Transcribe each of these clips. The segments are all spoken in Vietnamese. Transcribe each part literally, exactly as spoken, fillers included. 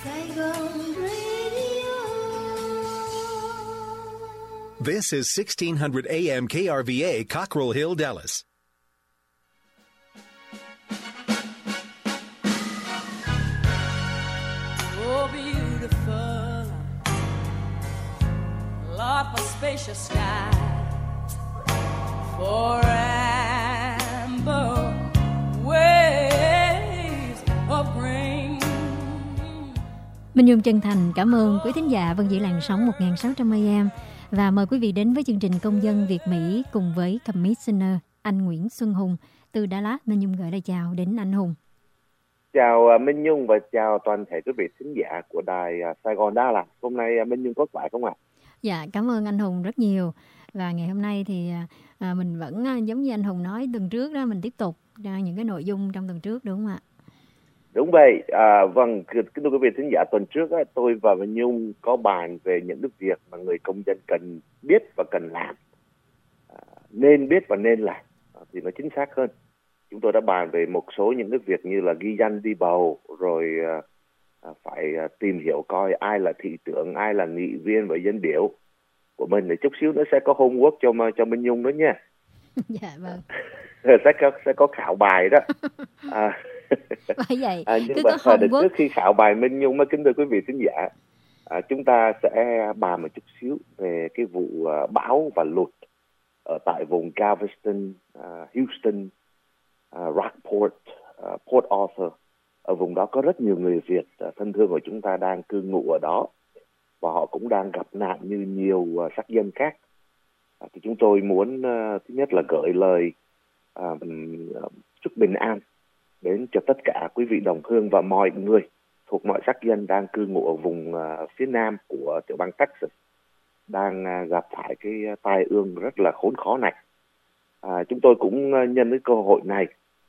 This is sixteen hundred A M K R V A, Cockrell Hill, Dallas. Oh, beautiful, Lord, for spacious sky, for amber waves of grain. Minh Nhung chân thành cảm ơn quý thính giả Vân Dĩ làn sóng một nghìn sáu trăm A M và mời quý vị đến với chương trình Công dân Việt Mỹ cùng với Commissioner anh Nguyễn Xuân Hùng từ Dallas. Minh Nhung gửi lời chào đến anh Hùng. Chào Minh Nhung và chào toàn thể quý vị thính giả của đài Sài Gòn Dallas. Hôm nay Minh Nhung có khỏe không ạ? Dạ, cảm ơn anh Hùng rất nhiều. Và ngày hôm nay thì à, mình vẫn giống như anh Hùng nói tuần trước đó, mình tiếp tục ra những cái nội dung trong tuần trước đúng không ạ? Đúng vậy. À, vâng, kính thưa quý vị thính giả, tuần trước á, tôi và Minh Nhung có bàn về những cái việc mà người công dân cần biết và cần làm, à, nên biết và nên làm, à, thì nó chính xác hơn. Chúng tôi đã bàn về một số những cái việc như là ghi danh đi bầu, rồi à, phải à, tìm hiểu coi ai là thị trưởng, ai là nghị viên và dân biểu của mình. Để chút xíu nữa sẽ có homework cho cho Minh Nhung đó nha. Dạ vâng. sẽ có sẽ có khảo bài đó. À, Bởi vậy, à, nhưng cứ mà có trước homework. khi khảo bài Minh Nhung, mới kính thưa quý vị thính giả, à, chúng ta sẽ bàn một chút xíu về cái vụ uh, bão và lụt ở tại vùng Galveston, uh, Houston, uh, Rockport, uh, Port Arthur. Ở vùng đó có rất nhiều người Việt uh, thân thương của chúng ta đang cư ngụ ở đó, và họ cũng đang gặp nạn như nhiều uh, sắc dân khác. Uh, thì chúng tôi muốn uh, thứ nhất là gửi lời uh, chúc bình an đến cho tất cả quý vị đồng hương và mọi người thuộc mọi sắc dân đang cư ngụ ở vùng uh, phía nam của tiểu bang Texas, đang uh, gặp phải cái tai ương rất là khốn khó này. À, chúng tôi cũng uh, nhân cái cơ hội này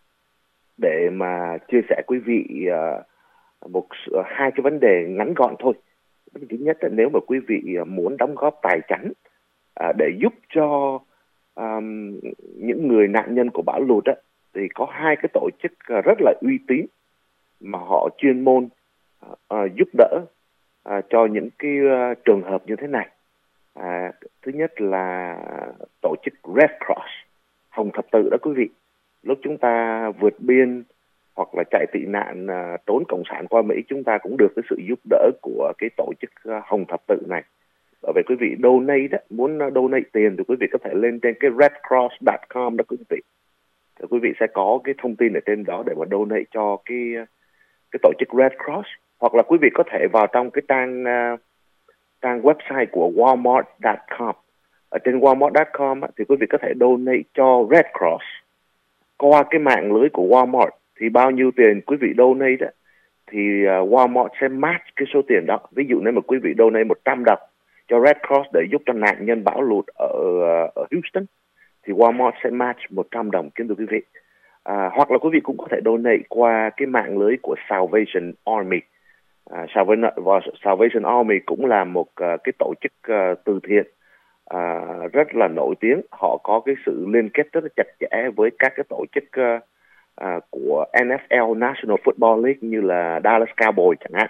để mà chia sẻ quý vị uh, một uh, hai cái vấn đề ngắn gọn thôi. Vấn đề thứ nhất là nếu mà quý vị uh, muốn đóng góp tài chánh uh, để giúp cho um, những người nạn nhân của bão lụt á, thì có hai cái tổ chức rất là uy tín mà họ chuyên môn uh, giúp đỡ uh, cho những cái uh, trường hợp như thế này. Uh, thứ nhất là tổ chức Red Cross, Hồng Thập Tự đó quý vị. Lúc chúng ta vượt biên hoặc là chạy tị nạn uh, trốn cộng sản qua Mỹ, chúng ta cũng được cái sự giúp đỡ của cái tổ chức uh, Hồng Thập Tự này. Bởi vậy quý vị donate đó, muốn donate tiền thì quý vị có thể lên trên cái red cross dot com đó quý vị. Thì quý vị sẽ có cái thông tin ở trên đó để mà donate cho cái cái tổ chức Red Cross, hoặc là quý vị có thể vào trong cái trang uh, trang website của walmart dot com. Ở trên walmart dot com á, thì quý vị có thể donate cho Red Cross qua cái mạng lưới của Walmart. Thì bao nhiêu tiền quý vị donate đó thì uh, Walmart sẽ match cái số tiền đó. Ví dụ nếu mà quý vị donate một trăm đồng cho Red Cross để giúp cho nạn nhân bão lụt ở uh, ở Houston, thì Walmart sẽ match một trăm đồng, kính thưa quý vị. À, hoặc là quý vị cũng có thể donate qua cái mạng lưới của Salvation Army. À, Salvation Army cũng là một uh, cái tổ chức uh, từ thiện uh, rất là nổi tiếng. Họ có cái sự liên kết rất là chặt chẽ với các cái tổ chức uh, uh, của N F L, National Football League, như là Dallas Cowboys chẳng hạn.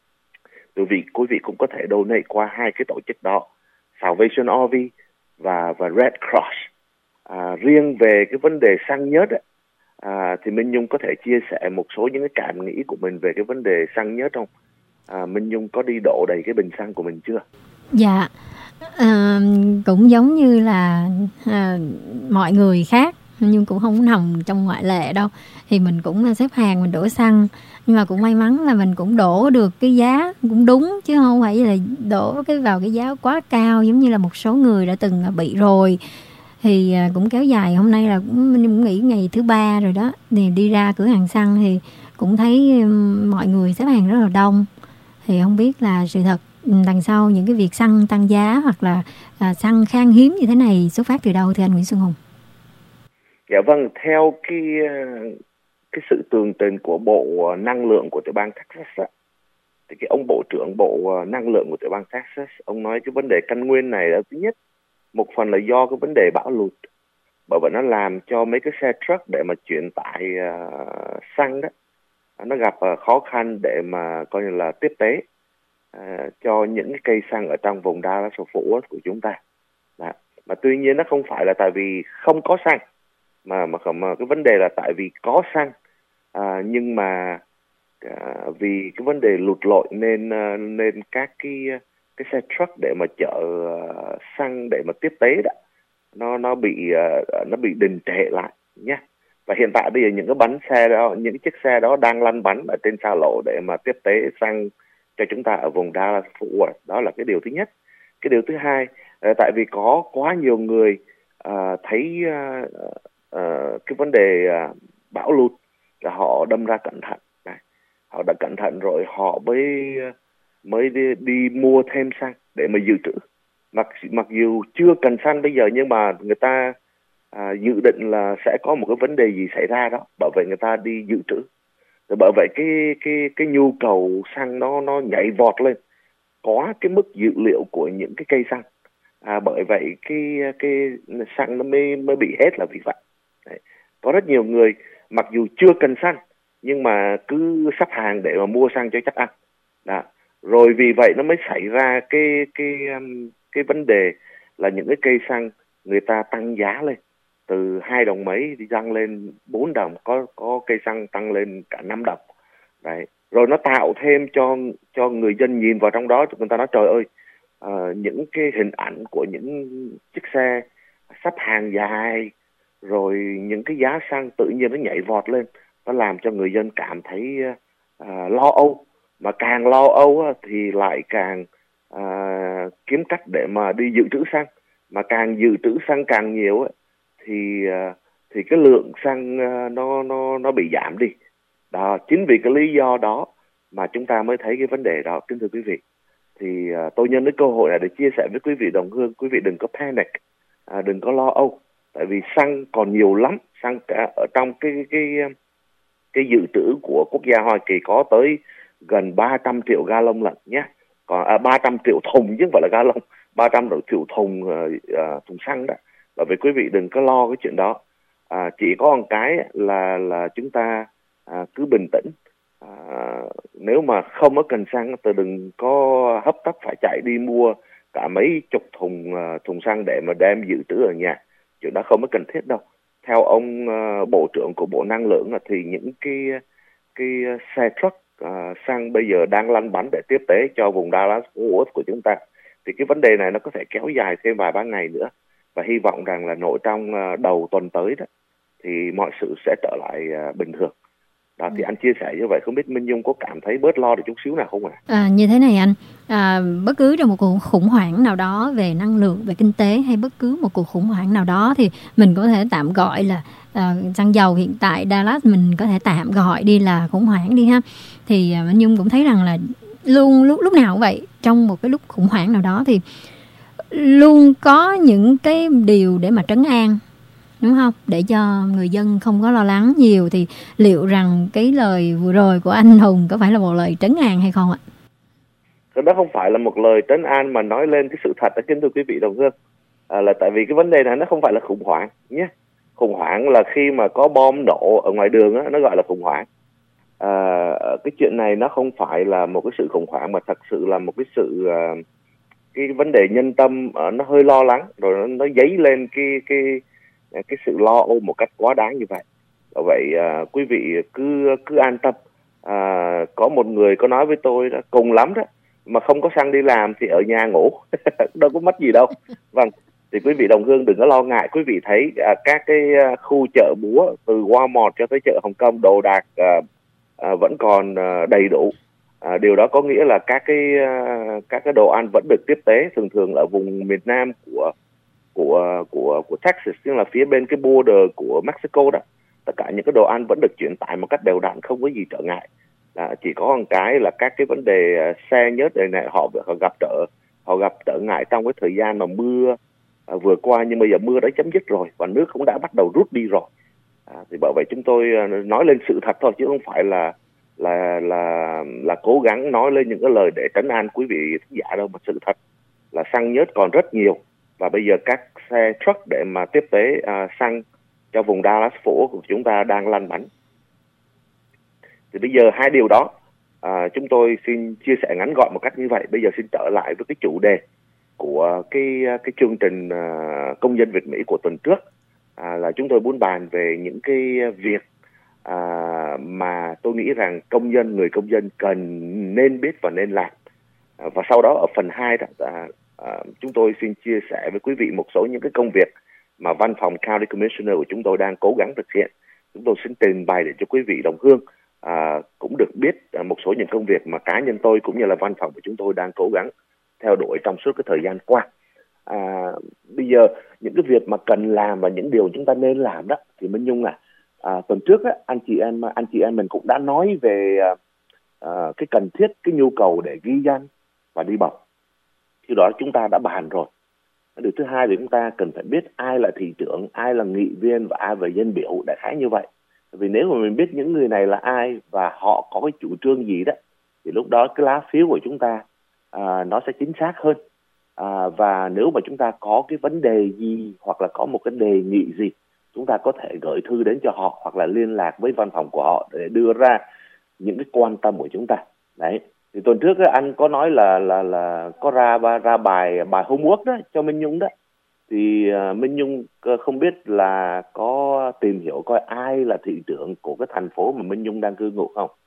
Quý vị, quý vị cũng có thể donate qua hai cái tổ chức đó, Salvation Army và, và Red Cross. À, riêng về cái vấn đề xăng nhớt ấy, à, thì Minh Nhung có thể chia sẻ một số những cái cảm nghĩ của mình về cái vấn đề xăng nhớt không? À, Minh Nhung có đi đổ đầy cái bình xăng của mình chưa? Dạ, à, cũng giống như là à, mọi người khác, nhưng cũng không nằm trong ngoại lệ đâu. Thì mình cũng xếp hàng mình đổ xăng, nhưng mà cũng may mắn là mình cũng đổ được cái giá cũng đúng, chứ không phải là đổ cái vào cái giá quá cao giống như là một số người đã từng bị rồi. Thì cũng kéo dài, hôm nay là cũng, mình cũng nghĩ ngày thứ ba rồi đó, thì đi ra cửa hàng xăng thì cũng thấy mọi người xếp hàng rất là đông. Thì không biết là sự thật đằng sau những cái việc xăng tăng giá hoặc là à, xăng khan hiếm như thế này xuất phát từ đâu thưa anh Nguyễn Xuân Hùng? Dạ vâng, theo cái cái sự tường trình của Bộ Năng lượng của tiểu bang Texas á, thì cái ông Bộ trưởng Bộ Năng lượng của tiểu bang Texas, ông nói cái vấn đề căn nguyên này là thứ nhất, một phần là do cái vấn đề bão lụt, bởi vậy nó làm cho mấy cái xe truck để mà chuyển tải uh, xăng đó nó gặp uh, khó khăn để mà coi như là tiếp tế uh, cho những cái cây xăng ở trong vùng Dallas-Fort Worth của chúng ta. Đó. Mà tuy nhiên nó không phải là tại vì không có xăng, mà mà, mà cái vấn đề là tại vì có xăng, à, nhưng mà à, vì cái vấn đề lụt lội nên nên các cái cái xe truck để mà chở uh, xăng để mà tiếp tế đó, nó nó bị uh, nó bị đình trệ lại nhé. Và hiện tại bây giờ những cái bánh xe đó, những chiếc xe đó đang lăn bánh ở trên xa lộ để mà tiếp tế xăng cho chúng ta ở vùng Dallas-Fort Worth. Đó là cái điều thứ nhất. Cái điều thứ hai, uh, tại vì có quá nhiều người uh, thấy uh, uh, cái vấn đề uh, bão lụt là họ đâm ra cẩn thận. Này, họ đã cẩn thận rồi họ mới mới đi, đi mua thêm xăng để mà dự trữ. Mặc mặc dù chưa cần xăng bây giờ, nhưng mà người ta à, dự định là sẽ có một cái vấn đề gì xảy ra đó, bởi vậy người ta đi dự trữ. Rồi bởi vậy cái cái cái nhu cầu xăng nó nó nhảy vọt lên quá cái mức dự liệu của những cái cây xăng. À, bởi vậy cái cái xăng nó mới mới bị hết là vì vậy. Đấy. Có rất nhiều người mặc dù chưa cần xăng nhưng mà cứ sắp hàng để mà mua xăng cho chắc ăn. Đó. Rồi vì vậy nó mới xảy ra cái cái cái vấn đề là những cái cây xăng người ta tăng giá lên từ hai đồng mấy đi tăng lên bốn đồng, có có cây xăng tăng lên cả năm đồng. Đấy. Rồi nó tạo thêm cho cho người dân nhìn vào trong đó, người ta nói trời ơi, uh, những cái hình ảnh của những chiếc xe sắp hàng dài, rồi những cái giá xăng tự nhiên nó nhảy vọt lên, nó làm cho người dân cảm thấy uh, lo âu. Mà càng lo âu thì lại càng uh, kiếm cách để mà đi dự trữ xăng. Mà càng dự trữ xăng càng nhiều thì uh, thì cái lượng xăng uh, nó nó nó bị giảm đi. Đó, chính vì cái lý do đó mà chúng ta mới thấy cái vấn đề đó, kính thưa quý vị. Thì uh, tôi nhân cái cơ hội này để chia sẻ với quý vị đồng hương, quý vị đừng có panic, uh, đừng có lo âu, tại vì xăng còn nhiều lắm. Xăng cả ở trong cái cái cái dự trữ của quốc gia Hoa Kỳ có tới gần ba trăm triệu gallon lận nhé. Còn à, ba trăm triệu thùng chứ không phải là gallon, ba trăm triệu thùng uh, uh, thùng xăng đó. Bởi vì quý vị đừng có lo cái chuyện đó. À, chỉ có một cái là là chúng ta à, cứ bình tĩnh. À, nếu mà không có cần xăng thì đừng có hấp tấp phải chạy đi mua cả mấy chục thùng uh, thùng xăng để mà đem dự trữ ở nhà. Chuyện đó không có cần thiết đâu. Theo ông uh, bộ trưởng của Bộ Năng lượng thì những cái cái xe truck uh, xăng bây giờ đang lăn bánh để tiếp tế cho vùng Dallas-Fort Worth của chúng ta. Thì cái vấn đề này nó có thể kéo dài thêm vài ba ngày nữa. Và hy vọng rằng là nội trong uh, đầu tuần tới đó thì mọi sự sẽ trở lại uh, bình thường. Đó, thì anh chia sẻ như vậy, không biết Minh Nhung có cảm thấy bớt lo được chút xíu nào không ạ? À? À, như thế này anh, à, bất cứ trong một cuộc khủng hoảng nào đó về năng lượng, về kinh tế, hay bất cứ một cuộc khủng hoảng nào đó thì mình có thể tạm gọi là à, xăng dầu hiện tại Dallas mình có thể tạm gọi đi là khủng hoảng đi ha. Thì à, Minh Nhung cũng thấy rằng là luôn lúc lúc nào cũng vậy, trong một cái lúc khủng hoảng nào đó thì luôn có những cái điều để mà trấn an, đúng không? Để cho người dân không có lo lắng nhiều. Thì liệu rằng cái lời vừa rồi của anh Hùng có phải là một lời trấn an hay không ạ? Đó không phải là một lời trấn an mà nói lên cái sự thật đó, kính thưa quý vị đồng hương. À, là tại vì cái vấn đề này nó không phải là khủng hoảng nhé. Khủng hoảng là khi mà có bom nổ ở ngoài đường đó, nó gọi là khủng hoảng. À, cái chuyện này nó không phải là một cái sự khủng hoảng mà thật sự là một cái sự uh, cái vấn đề nhân tâm uh, nó hơi lo lắng, rồi nó, nó dấy lên cái cái cái sự lo âu một cách quá đáng như vậy. Vậy à, quý vị cứ cứ an tâm. À, có một người có nói với tôi đó, cùng lắm đó mà không có xăng đi làm thì ở nhà ngủ, đâu có mất gì đâu. Vâng, thì quý vị đồng hương đừng có lo ngại. Quý vị thấy à, các cái à, khu chợ búa từ Walmart cho tới chợ Hồng Kông đồ đạc à, à, vẫn còn à, đầy đủ. À, điều đó có nghĩa là các cái à, các cái đồ ăn vẫn được tiếp tế. Thường thường ở vùng miền Nam của của của của Texas, tức là phía bên cái border của Mexico đó, tất cả những cái đồ ăn vẫn được chuyển tải một cách đều đặn, không có gì trở ngại. À, chỉ có một cái là các cái vấn đề uh, xe nhớt này này họ, họ gặp trở họ gặp trở ngại trong cái thời gian mà mưa uh, vừa qua, nhưng bây giờ mưa đã chấm dứt rồi và nước cũng đã bắt đầu rút đi rồi. À, thì bởi vậy chúng tôi uh, nói lên sự thật thôi, chứ không phải là là là là cố gắng nói lên những cái lời để trấn an quý vị thính giả đâu, mà sự thật là xăng nhớt còn rất nhiều. Và bây giờ các xe truck để mà tiếp tế uh, xăng cho vùng Dallas-Fort của chúng ta đang lăn bánh. Thì bây giờ hai điều đó à, chúng tôi xin chia sẻ ngắn gọn một cách như vậy. Bây giờ xin trở lại với cái chủ đề của cái cái chương trình à, công dân Việt Mỹ của tuần trước, à, là chúng tôi muốn bàn về những cái việc à, mà tôi nghĩ rằng công dân, người công dân cần nên biết và nên làm. À, và sau đó ở phần hai đó, à, à, chúng tôi xin chia sẻ với quý vị một số những cái công việc mà văn phòng County Commissioner của chúng tôi đang cố gắng thực hiện. Chúng tôi xin trình bày để cho quý vị đồng hương à, cũng được biết à, một số những công việc mà cá nhân tôi cũng như là văn phòng của chúng tôi đang cố gắng theo đuổi trong suốt cái thời gian qua. À, bây giờ những cái việc mà cần làm và những điều chúng ta nên làm đó thì Minh Nhung à, à tuần trước á, anh chị em anh chị em mình cũng đã nói về à, à, cái cần thiết, cái nhu cầu để ghi danh và đi bầu. Khi đó chúng ta đã bàn rồi. Điều thứ hai thì chúng ta cần phải biết ai là thị trưởng, ai là nghị viên và ai là dân biểu, đại khái như vậy. Vì nếu mà mình biết những người này là ai và họ có cái chủ trương gì đó, thì lúc đó cái lá phiếu của chúng ta à, nó sẽ chính xác hơn. À, và nếu mà chúng ta có cái vấn đề gì hoặc là có một cái đề nghị gì, chúng ta có thể gửi thư đến cho họ hoặc là liên lạc với văn phòng của họ để đưa ra những cái quan tâm của chúng ta. Đấy. Thì tuần trước anh có nói là là là có ra ra bài bài homework đó cho Minh Nhung đó. Thì uh, Minh Nhung không biết là có tìm hiểu coi ai là thị trưởng của cái thành phố mà Minh Nhung đang cư ngụ không?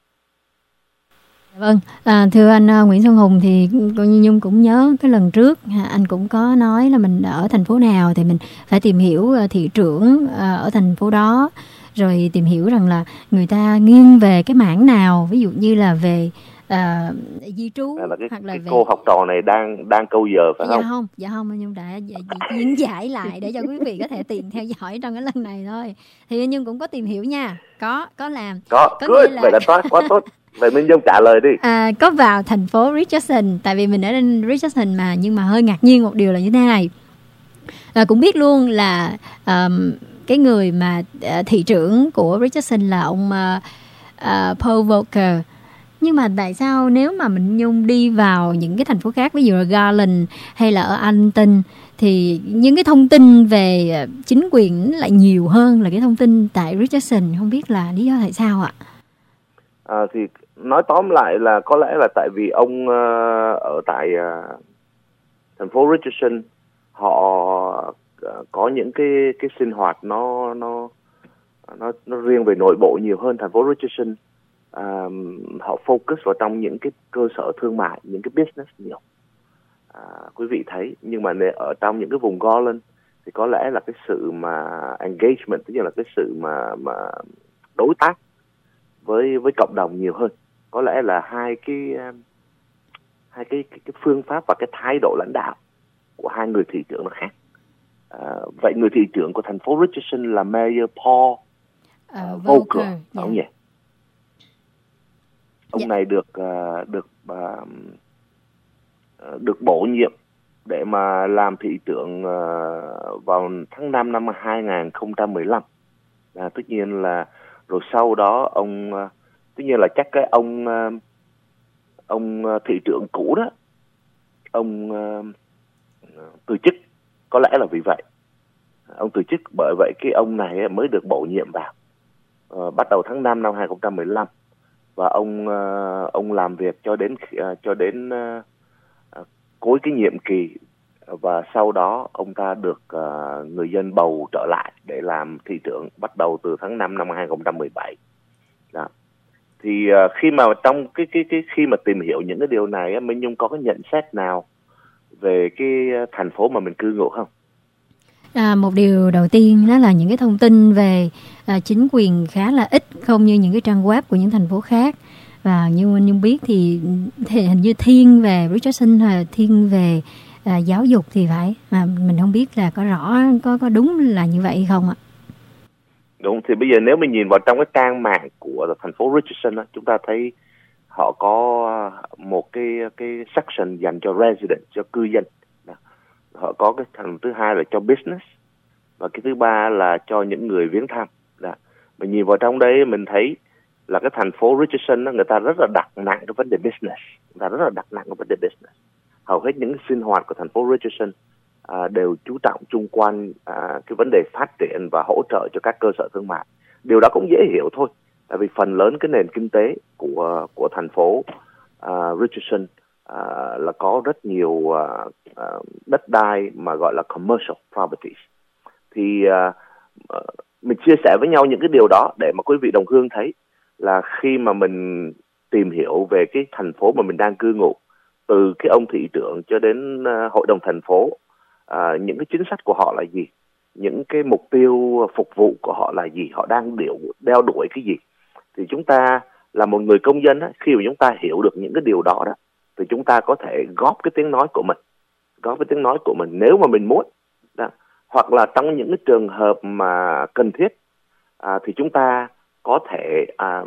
Vâng, à, thưa anh uh, Nguyễn Xuân Hùng, thì cô Nhung cũng nhớ cái lần trước anh cũng có nói là mình ở thành phố nào thì mình phải tìm hiểu uh, thị trưởng uh, ở thành phố đó, rồi tìm hiểu rằng là người ta nghiêng về cái mảng nào, ví dụ như là về À, di trú là cái, hoặc là cái về... cô học trò này đang đang câu giờ phải dạ không? không? Dạ không, anh Nhung đã diễn giải lại để cho quý vị có thể tiện theo dõi trong cái lần này thôi. Thì anh Nhung cũng có tìm hiểu nha, có có làm. Có, có good, là... vậy là tốt, quá tốt. Vậy Minh Nhung trả lời đi. À, có vào thành phố Richardson, tại vì mình ở trên Richardson mà, nhưng mà hơi ngạc nhiên một điều là như thế này. À, cũng biết luôn là um, cái người mà uh, thị trưởng của Richardson là ông uh, uh, Paul Volcker. Nhưng mà tại sao nếu mà Minh Nhung đi vào những cái thành phố khác, ví dụ là Garland hay là ở Arlington, thì những cái thông tin về chính quyền lại nhiều hơn là cái thông tin tại Richardson, không biết là lý do tại sao ạ? À, thì nói tóm lại là có lẽ là tại vì ông uh, ở tại uh, thành phố Richardson họ uh, có những cái cái sinh hoạt nó nó nó nó riêng về nội bộ nhiều hơn. Thành phố Richardson Uh, họ focus vào trong những cái cơ sở thương mại, những cái business nhiều. Uh, quý vị thấy, nhưng mà ở trong những cái vùng Garland thì có lẽ là cái sự mà engagement, tức là cái sự mà mà đối tác với với cộng đồng nhiều hơn. Có lẽ là hai cái hai cái cái, cái phương pháp và cái thái độ lãnh đạo của hai người thị trưởng nó khác. Uh, vậy người thị trưởng của thành phố Richardson là Mayor Paul uh, Volcker, yeah. không nhỉ? Ông yeah. này được uh, được uh, được bổ nhiệm để mà làm thị trưởng uh, vào tháng năm năm hai không một lăm. À, tất nhiên là rồi sau đó ông uh, tất nhiên là chắc cái ông uh, ông uh, thị trưởng cũ đó ông uh, từ chức, có lẽ là vì vậy ông từ chức, bởi vậy cái ông này mới được bổ nhiệm vào uh, bắt đầu tháng năm năm hai không một lăm. Và ông uh, ông làm việc cho đến uh, cho đến uh, uh, cuối cái nhiệm kỳ, và sau đó ông ta được uh, người dân bầu trở lại để làm thị trưởng bắt đầu từ tháng năm năm hai không một bảy. Đó. Thì uh, khi mà trong cái cái cái khi mà tìm hiểu những cái điều này, Minh Nhung có cái nhận xét nào về cái thành phố mà mình cư ngụ không? À, một điều đầu tiên đó là những cái thông tin về à, chính quyền khá là ít, không như những cái trang web của những thành phố khác. Và như anh Nhung biết thì, thì hình như thiên về Richardson hay thiên về à, giáo dục thì phải, mà mình không biết là có rõ có có đúng là như vậy hay không ạ? Đúng, thì bây giờ nếu mình nhìn vào trong cái trang mạng của thành phố Richardson đó, chúng ta thấy họ có một cái cái section dành cho resident, cho cư dân. Họ có cái thành thứ hai là cho business, và cái thứ ba là cho những người viếng thăm. Đó. Mình nhìn vào trong đấy mình thấy là cái thành phố Richardson đó, người ta rất là đặt nặng cái vấn đề business, người ta rất là đặt nặng cái vấn đề business. Hầu hết những sinh hoạt của thành phố Richardson à, đều chú trọng chung quanh à, cái vấn đề phát triển và hỗ trợ cho các cơ sở thương mại. Điều đó cũng dễ hiểu thôi, tại vì phần lớn cái nền kinh tế của của thành phố uh, Richardson uh, là có rất nhiều uh, uh, đất đai mà gọi là commercial properties. Thì uh, uh, mình chia sẻ với nhau những cái điều đó để mà quý vị đồng hương thấy là khi mà mình tìm hiểu về cái thành phố mà mình đang cư ngụ, từ cái ông thị trưởng cho đến uh, hội đồng thành phố, uh, những cái chính sách của họ là gì, những cái mục tiêu phục vụ của họ là gì, họ đang điều đeo đuổi cái gì, thì chúng ta là một người công dân á, khi mà chúng ta hiểu được những cái điều đó đó, thì chúng ta có thể góp cái tiếng nói của mình, góp cái tiếng nói của mình nếu mà mình muốn đó. Hoặc là trong những cái trường hợp mà cần thiết à, thì chúng ta có thể à,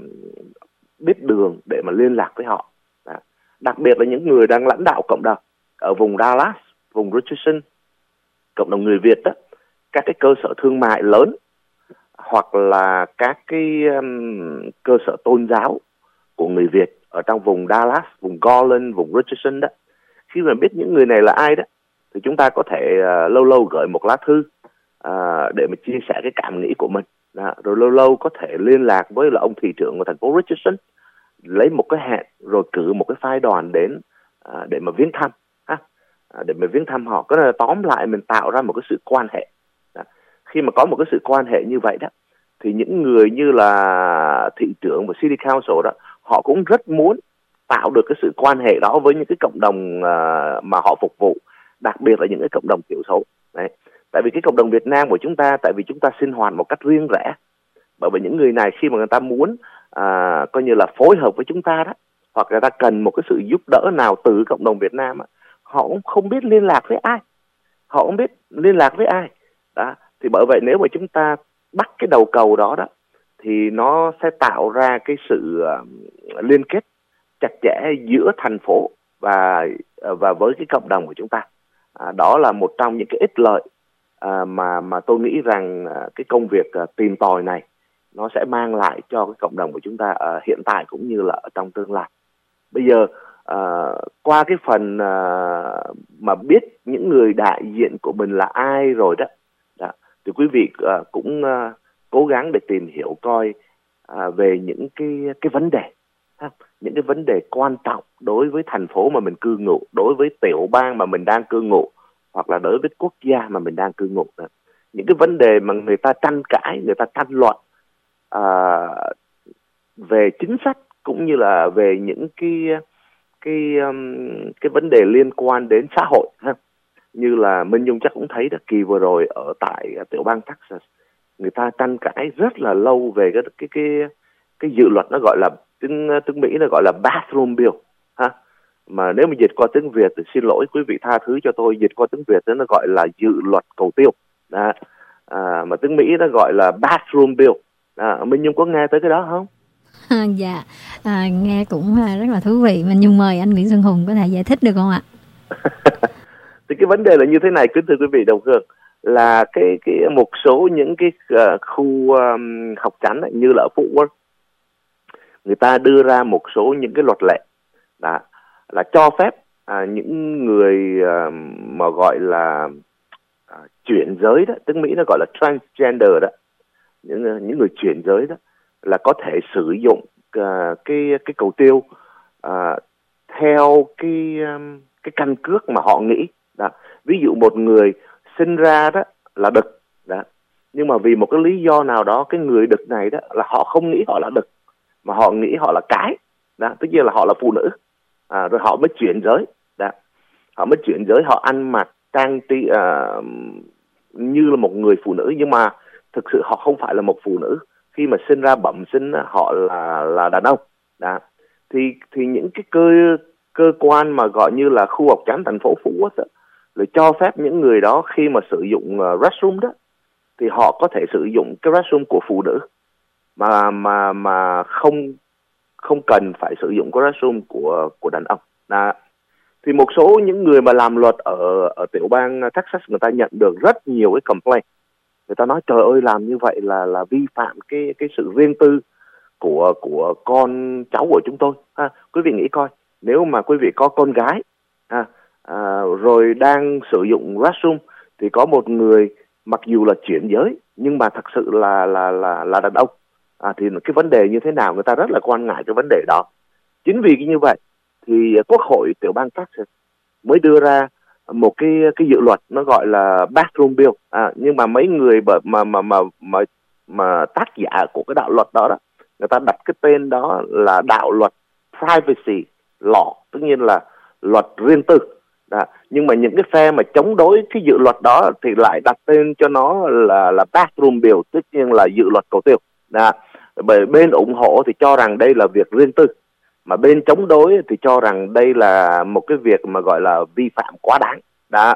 biết đường để mà liên lạc với họ. Đó. Đặc biệt là những người đang lãnh đạo cộng đồng ở vùng Dallas, vùng Richardson, cộng đồng người Việt đó, các cái cơ sở thương mại lớn hoặc là các cái um, cơ sở tôn giáo của người Việt ở trong vùng Dallas, vùng Garland, vùng Richardson đó. Khi mà biết những người này là ai đó, thì chúng ta có thể uh, lâu lâu gửi một lá thư uh, để mà chia sẻ cái cảm nghĩ của mình. Đó. Rồi lâu lâu có thể liên lạc với là ông thị trưởng của thành phố Richardson, lấy một cái hẹn rồi cử một cái phái đoàn đến uh, để mà viếng thăm, ha? Uh, để mà viếng thăm họ. Có là tóm lại mình tạo ra một cái sự quan hệ. Đó. Khi mà có một cái sự quan hệ như vậy đó, thì những người như là thị trưởng và City Council đó, họ cũng rất muốn tạo được cái sự quan hệ đó với những cái cộng đồng uh, mà họ phục vụ, đặc biệt là những cái cộng đồng thiểu số. Đấy. Tại vì cái cộng đồng Việt Nam của chúng ta, tại vì chúng ta sinh hoạt một cách riêng rẽ, bởi vì những người này khi mà người ta muốn à, coi như là phối hợp với chúng ta đó, hoặc người ta cần một cái sự giúp đỡ nào từ cộng đồng Việt Nam đó, họ cũng không biết liên lạc với ai, họ không biết liên lạc với ai đó. Thì bởi vậy nếu mà chúng ta bắt cái đầu cầu đó đó, thì nó sẽ tạo ra cái sự uh, liên kết chặt chẽ giữa thành phố và uh, và với cái cộng đồng của chúng ta. À, đó là một trong những cái ích lợi à, mà mà tôi nghĩ rằng à, cái công việc à, tìm tòi này nó sẽ mang lại cho cái cộng đồng của chúng ta à, hiện tại cũng như là ở trong tương lai. Bây giờ à, qua cái phần à, mà biết những người đại diện của mình là ai rồi đó, đó thì quý vị à, cũng à, cố gắng để tìm hiểu coi à, về những cái cái vấn đề, ha, những cái vấn đề quan trọng đối với thành phố mà mình cư ngụ, đối với tiểu bang mà mình đang cư ngụ, hoặc là đối với quốc gia mà mình đang cư ngụ. Những cái vấn đề mà người ta tranh cãi, người ta tranh luận à, về chính sách cũng như là về những cái cái um, cái vấn đề liên quan đến xã hội, ha. Như là Minh Nhung chắc cũng thấy đó, kỳ vừa rồi ở tại tiểu bang Texas, người ta tranh cãi rất là lâu về cái cái cái cái dự luật, nó gọi là tiếng tiếng Mỹ nó gọi là bathroom bill, ha. Mà nếu mà dịch qua tiếng Việt thì xin lỗi quý vị tha thứ cho tôi, dịch qua tiếng Việt thì nó gọi là dự luật cầu tiêu. Đó. À, mà tiếng Mỹ nó gọi là bathroom bill. À, Minh Nhung có nghe tới cái đó không? À, dạ, à, nghe cũng rất là thú vị. Minh Nhung mời anh Nguyễn Xuân Hùng có thể giải thích được không ạ? Thì cái vấn đề là như thế này, kính thưa quý vị đồng hương, là cái cái một số những cái uh, khu um, học chánh ấy, như là ở Fort Worth, người ta đưa ra một số những cái luật lệ đó, là cho phép à, những người à, mà gọi là à, chuyển giới đó, tiếng Mỹ nó gọi là transgender đó, những những người chuyển giới đó là có thể sử dụng à, cái cái cầu tiêu à, theo cái um, cái căn cước mà họ nghĩ đó. Ví dụ một người sinh ra đó là đực đó, nhưng mà vì một cái lý do nào đó cái người đực này đó là họ không nghĩ họ là đực, mà họ nghĩ họ là cái đó, tất nhiên là họ là phụ nữ. À, rồi họ mới chuyển giới, đó. Họ mới chuyển giới, họ ăn mặc trang trí uh, như là một người phụ nữ, nhưng mà thực sự họ không phải là một phụ nữ. Khi mà sinh ra bẩm sinh họ là là đàn ông, đó. Thì thì những cái cơ cơ quan mà gọi như là khu học chánh thành phố Phú Quốc đó, rồi cho phép những người đó khi mà sử dụng uh, restroom đó, thì họ có thể sử dụng cái restroom của phụ nữ mà mà mà không không cần phải sử dụng cái restroom của của đàn ông. Đó. Thì một số những người mà làm luật ở ở tiểu bang Texas, người ta nhận được rất nhiều cái complaint. Người ta nói trời ơi, làm như vậy là là vi phạm cái cái sự riêng tư của của con cháu của chúng tôi. Ha. Quý vị nghĩ coi, nếu mà quý vị có con gái ha, à, rồi đang sử dụng restroom, thì có một người mặc dù là chuyển giới nhưng mà thật sự là là là là đàn ông À, thì cái vấn đề như thế nào người ta rất là quan ngại cái vấn đề đó. Chính vì như vậy thì Quốc hội tiểu bang Texas mới đưa ra một cái cái dự luật nó gọi là bathroom bill. À, nhưng mà mấy người mà mà mà mà mà, mà tác giả của cái đạo luật đó đó, người ta đặt cái tên đó là đạo luật privacy law, tất nhiên là luật riêng tư. Đó. Nhưng mà những cái phe mà chống đối cái dự luật đó thì lại đặt tên cho nó là là bathroom bill, tất nhiên là dự luật cầu tiêu. Đó. Bởi bên ủng hộ thì cho rằng đây là việc riêng tư, mà bên chống đối thì cho rằng đây là một cái việc mà gọi là vi phạm quá đáng. Đó.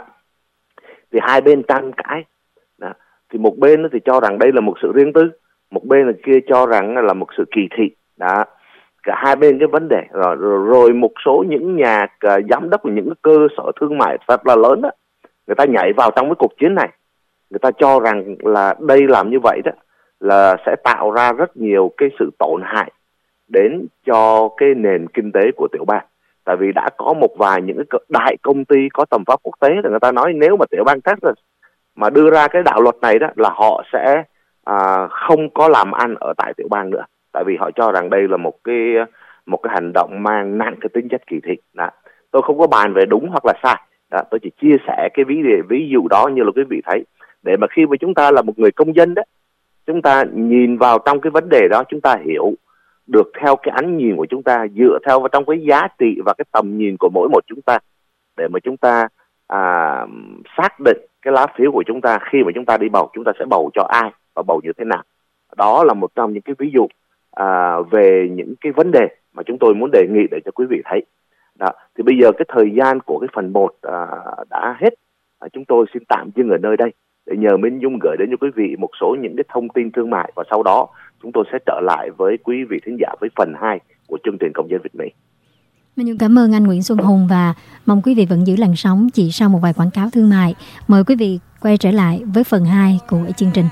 Thì hai bên tranh cãi. Đó. Thì một bên thì cho rằng đây là một sự riêng tư, một bên là kia cho rằng là một sự kỳ thị. Đó. Cả hai bên cái vấn đề rồi, rồi, rồi một số những nhà uh, giám đốc của những cái cơ sở thương mại thật là lớn đó, người ta nhảy vào trong cái cuộc chiến này. Người ta cho rằng là đây làm như vậy đó là sẽ tạo ra rất nhiều cái sự tổn hại đến cho cái nền kinh tế của tiểu bang. Tại vì đã có một vài những cái đại công ty có tầm vóc quốc tế thì người ta nói nếu mà tiểu bang Texas mà đưa ra cái đạo luật này đó là họ sẽ à, không có làm ăn ở tại tiểu bang nữa. Tại vì họ cho rằng đây là một cái một cái hành động mang nặng cái tính chất kỳ thị. Đó. Tôi không có bàn về đúng hoặc là sai. Đó. Tôi chỉ chia sẻ cái ví, ví dụ đó như là quý vị thấy. Để mà khi mà chúng ta là một người công dân đó, chúng ta nhìn vào trong cái vấn đề đó, chúng ta hiểu được theo cái ánh nhìn của chúng ta, dựa theo vào trong cái giá trị và cái tầm nhìn của mỗi một chúng ta, để mà chúng ta à, xác định cái lá phiếu của chúng ta khi mà chúng ta đi bầu, chúng ta sẽ bầu cho ai và bầu như thế nào. Đó là một trong những cái ví dụ à, về những cái vấn đề mà chúng tôi muốn đề nghị để cho quý vị thấy. Đó. Thì bây giờ cái thời gian của cái phần một à, đã hết. À, chúng tôi xin tạm dừng ở nơi đây để nhờ Minh Dung gửi đến cho quý vị một số những cái thông tin thương mại, và sau đó chúng tôi sẽ trở lại với quý vị thính giả với phần hai của chương trình Công dân Việt Mỹ. Minh Dung cảm ơn anh Nguyễn Xuân Hùng và mong quý vị vẫn giữ làn sóng chỉ sau một vài quảng cáo thương mại. Mời quý vị quay trở lại với phần hai của chương trình.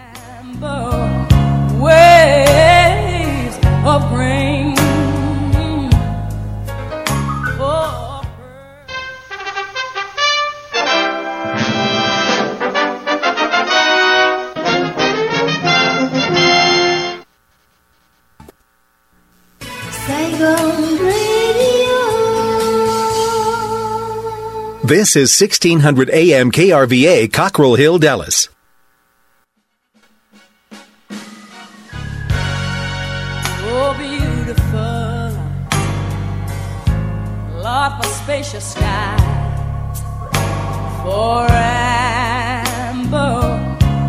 This is sixteen hundred A M K R V A, Cockrell Hill, Dallas. Oh, beautiful, Lord, for spacious sky, for amber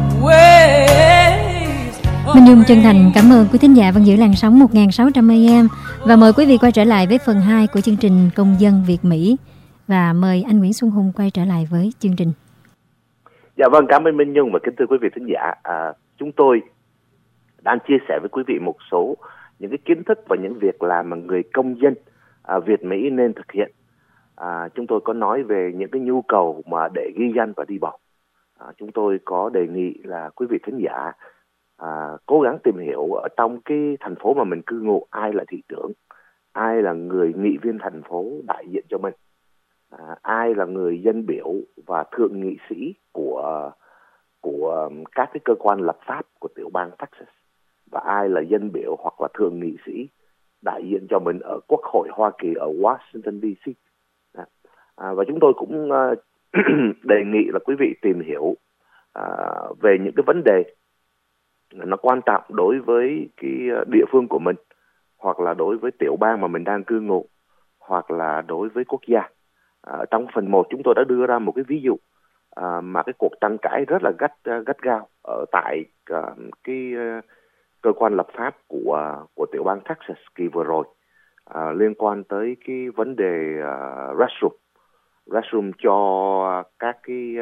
waves. Minh Dung chân thành cảm ơn quý thính giả vẫn giữ làn sóng một nghìn sáu trăm A M và mời quý vị quay trở lại với phần hai của chương trình Công dân Việt Mỹ. Và mời anh Nguyễn Xuân Hùng quay trở lại với chương trình. Dạ vâng, cảm ơn Minh Nhung và kính thưa quý vị thính giả. À, chúng tôi đang chia sẻ với quý vị một số những cái kiến thức và những việc làm mà người công dân à, Việt Mỹ nên thực hiện. À, chúng tôi có nói về những cái nhu cầu mà để ghi danh và đi bầu. À, chúng tôi có đề nghị là quý vị thính giả à, cố gắng tìm hiểu ở trong cái thành phố mà mình cư ngụ ai là thị trưởng, ai là người nghị viên thành phố đại diện cho mình. À, ai là người dân biểu và thượng nghị sĩ của của các cái cơ quan lập pháp của tiểu bang Texas, và ai là dân biểu hoặc là thượng nghị sĩ đại diện cho mình ở Quốc hội Hoa Kỳ ở Washington D C. À, và chúng tôi cũng uh, đề nghị là quý vị tìm hiểu uh, về những cái vấn đề nó quan trọng đối với cái địa phương của mình, hoặc là đối với tiểu bang mà mình đang cư ngụ, hoặc là đối với quốc gia. À, trong phần một chúng tôi đã đưa ra một cái ví dụ à, mà cái cuộc tranh cãi rất là gắt gắt gao ở tại à, cái uh, cơ quan lập pháp của uh, của tiểu bang Texas kỳ vừa rồi, à, liên quan tới cái vấn đề uh, restroom restroom cho các cái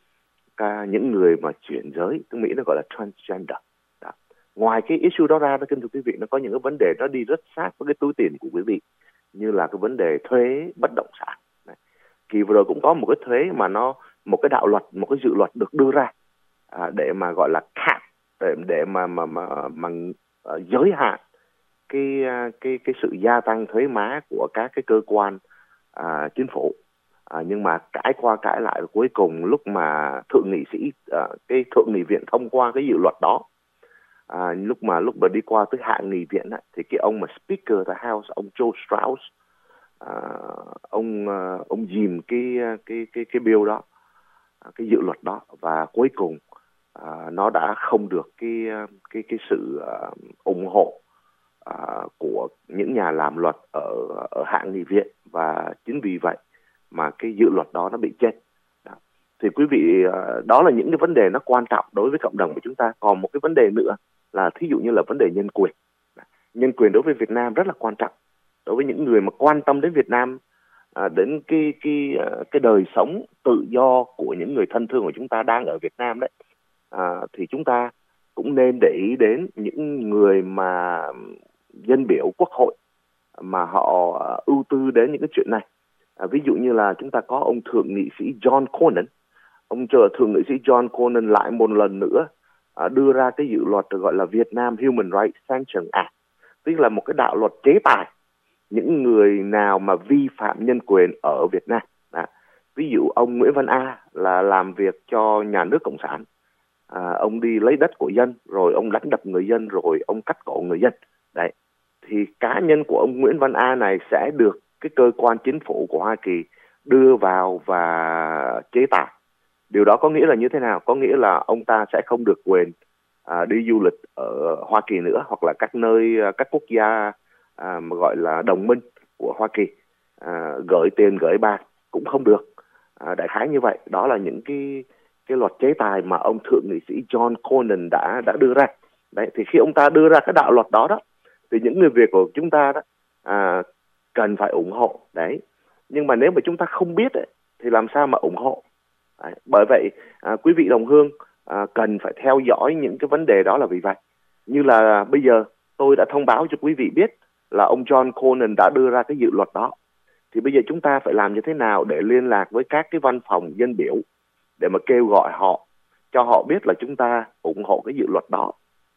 uh, những người mà chuyển giới, tiếng Mỹ nó gọi là transgender. Đó. Ngoài cái issue đó ra, đó kính thưa quý vị, nó có những cái vấn đề nó đi rất sát với cái túi tiền của quý vị, như là cái vấn đề thuế bất động sản. Kỳ vừa rồi cũng có một cái thuế mà nó một cái đạo luật, một cái dự luật được đưa ra à, để mà gọi là cap, để để mà mà mà, mà uh, giới hạn cái cái cái sự gia tăng thuế má của các cái cơ quan uh, chính phủ. À, nhưng mà cãi qua cãi lại, cuối cùng lúc mà thượng nghị sĩ uh, cái thượng nghị viện thông qua cái dự luật đó À, lúc mà lúc mà đi qua tới hạ nghị viện á, thì cái ông mà Speaker of the House, ông Joe Strauss, à, ông ông dìm cái cái cái cái bill đó, cái dự luật đó, và cuối cùng à, nó đã không được cái cái cái sự uh, ủng hộ uh, của những nhà làm luật ở ở hạ nghị viện, và chính vì vậy mà cái dự luật đó nó bị chết. Đó. Thì quý vị, uh, đó là những cái vấn đề nó quan trọng đối với cộng đồng của chúng ta. Còn một cái vấn đề nữa là thí dụ như là vấn đề nhân quyền. Nhân quyền đối với Việt Nam rất là quan trọng. Đối với những người mà quan tâm đến Việt Nam, à, đến cái cái cái đời sống tự do của những người thân thương của chúng ta đang ở Việt Nam đấy, à, thì chúng ta cũng nên để ý đến những người mà dân biểu quốc hội mà họ ưu tư đến những cái chuyện này. À, ví dụ như là chúng ta có ông thượng nghị sĩ John Cornyn. Ông chờ thượng nghị sĩ John Cornyn lại một lần nữa à, đưa ra cái dự luật gọi là Việt Nam Human Rights Sanction Act, tức là một cái đạo luật chế tài những người nào mà vi phạm nhân quyền ở Việt Nam. Đó. Ví dụ ông Nguyễn Văn A là làm việc cho nhà nước Cộng sản, à, ông đi lấy đất của dân, rồi ông đánh đập người dân, rồi ông cắt cổ người dân. Đấy. Thì cá nhân của ông Nguyễn Văn A này sẽ được cái cơ quan chính phủ của Hoa Kỳ đưa vào và chế tài. Điều đó có nghĩa là như thế nào? Có nghĩa là ông ta sẽ không được quyền à, đi du lịch ở Hoa Kỳ nữa, hoặc là các nơi, các quốc gia à, mà gọi là đồng minh của Hoa Kỳ, à, gửi tiền gửi bạc cũng không được. À, đại khái như vậy. Đó là những cái cái luật chế tài mà ông thượng nghị sĩ John Cornyn đã đã đưa ra. Đấy, thì khi ông ta đưa ra cái đạo luật đó đó, thì những người Việt của chúng ta đó à, cần phải ủng hộ. Đấy. Nhưng mà nếu mà chúng ta không biết ấy, thì làm sao mà ủng hộ? Đấy. Bởi vậy à, quý vị đồng hương à, cần phải theo dõi những cái vấn đề đó là vì vậy. Như là bây giờ tôi đã thông báo cho quý vị biết là ông John Cornyn đã đưa ra cái dự luật đó. Thì bây giờ chúng ta phải làm như thế nào để liên lạc với các cái văn phòng dân biểu để mà kêu gọi họ, cho họ biết là chúng ta ủng hộ cái dự luật đó.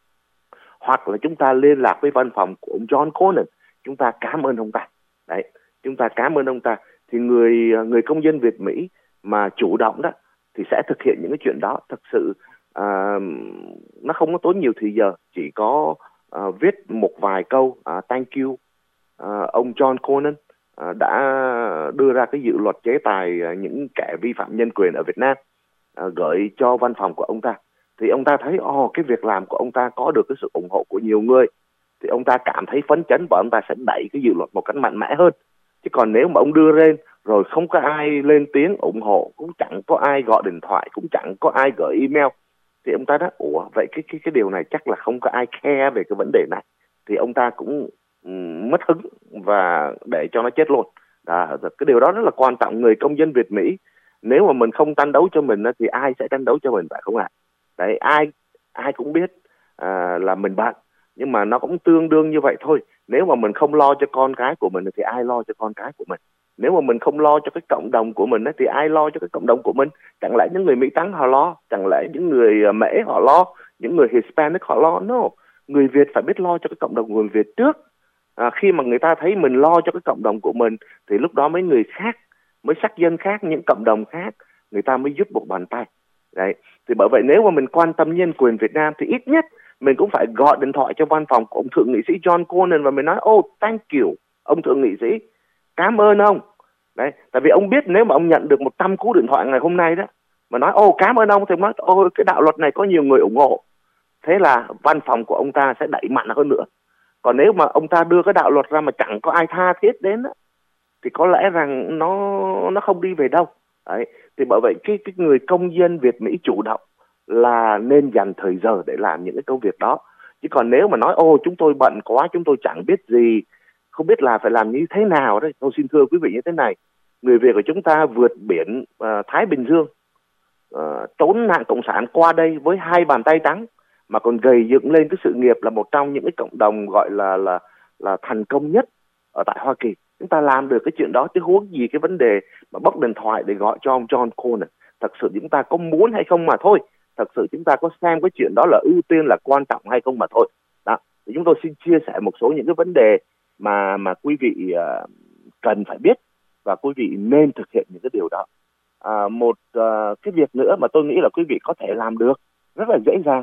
Hoặc là chúng ta liên lạc với văn phòng của ông John Cornyn, chúng ta cảm ơn ông ta. Đấy, chúng ta cảm ơn ông ta. Thì người người công dân Việt Mỹ mà chủ động đó thì sẽ thực hiện những cái chuyện đó. Thực sự à, nó không có tốn nhiều thời giờ, chỉ có à, viết một vài câu à, thank you à, ông John Cornyn à, đã đưa ra cái dự luật chế tài à, những kẻ vi phạm nhân quyền ở Việt Nam, à, gửi cho văn phòng của ông ta. Thì ông ta thấy oh, cái việc làm của ông ta có được cái sự ủng hộ của nhiều người, thì ông ta cảm thấy phấn chấn và ông ta sẽ đẩy cái dự luật một cách mạnh mẽ hơn. Chứ còn nếu mà ông đưa lên rồi không có ai lên tiếng ủng hộ, cũng chẳng có ai gọi điện thoại, cũng chẳng có ai gửi email, thì ông ta nói ủa vậy cái cái cái điều này chắc là không có ai care về cái vấn đề này, thì ông ta cũng um, mất hứng và để cho nó chết luôn. Đó, cái điều đó rất là quan trọng. Người công dân Việt Mỹ, nếu mà mình không tranh đấu cho mình thì ai sẽ tranh đấu cho mình, phải không ạ? Đấy, ai ai cũng biết à, là mình bận, nhưng mà nó cũng tương đương như vậy thôi. Nếu mà mình không lo cho con cái của mình thì ai lo cho con cái của mình? Nếu mà mình không lo cho cái cộng đồng của mình thì ai lo cho cái cộng đồng của mình? Chẳng lẽ những người Mỹ Trắng họ lo? Chẳng lẽ những người Mễ họ lo? Những người Hispanic họ lo? No. Người Việt phải biết lo cho cái cộng đồng người Việt trước. À, khi mà người ta thấy mình lo cho cái cộng đồng của mình thì lúc đó mấy người khác, mấy sắc dân khác, những cộng đồng khác, người ta mới giúp một bàn tay. Đấy. Thì bởi vậy nếu mà mình quan tâm nhân quyền Việt Nam thì ít nhất mình cũng phải gọi điện thoại cho văn phòng của ông thượng nghị sĩ John Cornyn và mình nói oh thank you ông thượng nghị sĩ, cảm ơn ông. Đấy, tại vì ông biết nếu mà ông nhận được một trăm cú điện thoại ngày hôm nay đó mà nói ô cảm ơn ông, thì nói ô cái đạo luật này có nhiều người ủng hộ, thế là văn phòng của ông ta sẽ đẩy mạnh hơn nữa. Còn nếu mà ông ta đưa cái đạo luật ra mà chẳng có ai tha thiết đến đó, thì có lẽ rằng nó nó không đi về đâu. Đấy, thì bởi vậy cái cái người công dân Việt Mỹ chủ động là nên dành thời giờ để làm những cái công việc đó. Chứ còn nếu mà nói ô chúng tôi bận quá, chúng tôi chẳng biết gì, không biết là phải làm như thế nào đấy. Tôi xin thưa quý vị như thế này, người Việt của chúng ta vượt biển uh, Thái Bình Dương, uh, trốn nạn cộng sản qua đây với hai bàn tay trắng, mà còn gầy dựng lên cái sự nghiệp là một trong những cái cộng đồng gọi là là là thành công nhất ở tại Hoa Kỳ. Chúng ta làm được cái chuyện đó, chứ huống gì cái vấn đề mà bóc điện thoại để gọi cho ông John Cornyn. Thật sự chúng ta có muốn hay không mà thôi. Thật sự chúng ta có xem cái chuyện đó là ưu tiên, là quan trọng hay không mà thôi. Đó. Thì chúng tôi xin chia sẻ một số những cái vấn đề mà mà quý vị uh, cần phải biết và quý vị nên thực hiện những cái điều đó. À, một uh, cái việc nữa mà tôi nghĩ là quý vị có thể làm được rất là dễ dàng,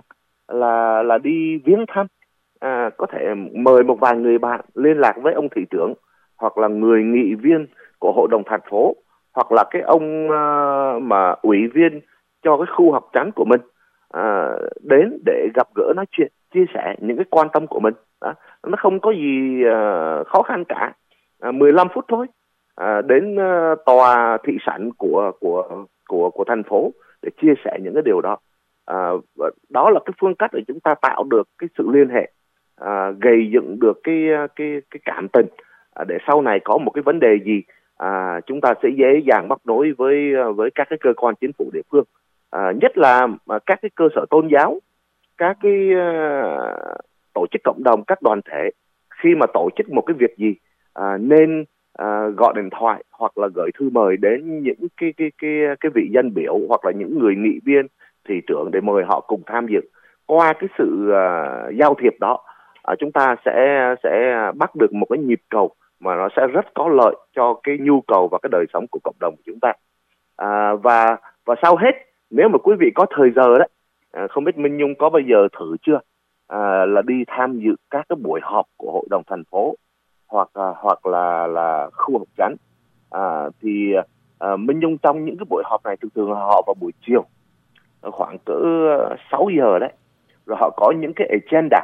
là là đi viếng thăm, à, có thể mời một vài người bạn liên lạc với ông thị trưởng hoặc là người nghị viên của hội đồng thành phố hoặc là cái ông uh, mà ủy viên cho cái khu học tránh của mình uh, đến để gặp gỡ nói chuyện, chia sẻ những cái quan tâm của mình. Đó. Nó không có gì uh, khó khăn cả, uh, mười lăm phút thôi, uh, đến uh, tòa thị sảnh của của của của thành phố để chia sẻ những cái điều đó. Uh, đó là cái phương cách để chúng ta tạo được cái sự liên hệ, uh, gây dựng được cái cái cái cảm tình, uh, để sau này có một cái vấn đề gì À, chúng ta sẽ dễ dàng bắt nối với với các cái cơ quan chính phủ địa phương, à, nhất là à, các cái cơ sở tôn giáo, các cái à, tổ chức cộng đồng, các đoàn thể khi mà tổ chức một cái việc gì à, nên à, gọi điện thoại hoặc là gửi thư mời đến những cái cái cái cái vị dân biểu hoặc là những người nghị viên, thị trưởng để mời họ cùng tham dự. Qua cái sự à, giao thiệp đó, à, chúng ta sẽ sẽ bắt được một cái nhịp cầu mà nó sẽ rất có lợi cho cái nhu cầu và cái đời sống của cộng đồng của chúng ta. À, và và sau hết, nếu mà quý vị có thời giờ đấy, à, không biết Minh Nhung có bao giờ thử chưa, à, là đi tham dự các cái buổi họp của hội đồng thành phố hoặc à, hoặc là là khu học tránh, à, thì à, Minh Nhung trong những cái buổi họp này thường thường họ vào buổi chiều khoảng cỡ sáu giờ đấy, rồi họ có những cái agenda,